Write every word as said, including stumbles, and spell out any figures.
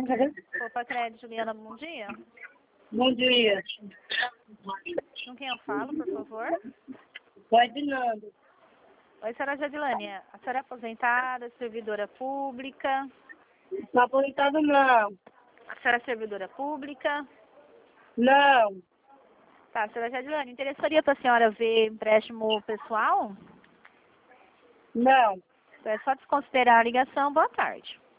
Opa, Crédito, Juliana, bom dia. Bom dia. Com quem eu falo, por favor? Pode não. Oi, senhora Jadilane. A senhora é aposentada, servidora pública? Não aposentado não. A senhora é servidora pública? Não. Tá, senhora Jadilane, interessaria para a senhora ver empréstimo pessoal? Não. Então é só desconsiderar a ligação. Boa tarde.